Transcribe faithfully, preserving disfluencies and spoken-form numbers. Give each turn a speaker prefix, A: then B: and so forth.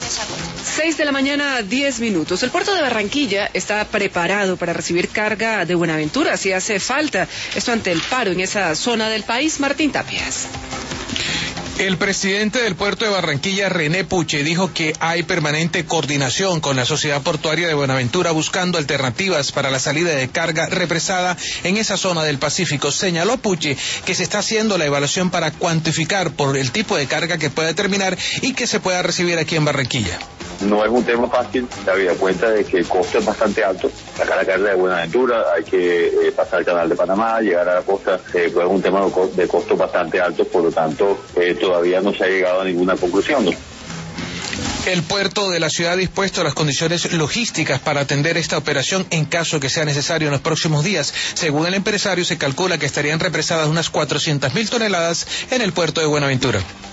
A: Seis de la mañana, diez minutos. El puerto de Barranquilla está preparado para recibir carga de Buenaventura si hace falta. Esto ante el paro en esa zona del país. Martín Tapias.
B: El presidente del puerto de Barranquilla, René Puche, dijo que hay permanente coordinación con la Sociedad Portuaria de Buenaventura buscando alternativas para la salida de carga represada en esa zona del Pacífico. Señaló Puche que se está haciendo la evaluación para cuantificar por el tipo de carga que puede terminar y que se pueda recibir aquí en Barranquilla.
C: No es un tema fácil, se había cuenta de que el costo es bastante alto. Sacar la carga de Buenaventura, hay que eh, pasar el canal de Panamá, llegar a la costa, eh, pues es un tema de costo bastante alto, por lo tanto eh, todavía no se ha llegado a ninguna conclusión, ¿no?
B: El puerto de la ciudad ha dispuesto las condiciones logísticas para atender esta operación en caso que sea necesario en los próximos días. Según el empresario, se calcula que estarían represadas unas cuatrocientas mil toneladas en el puerto de Buenaventura.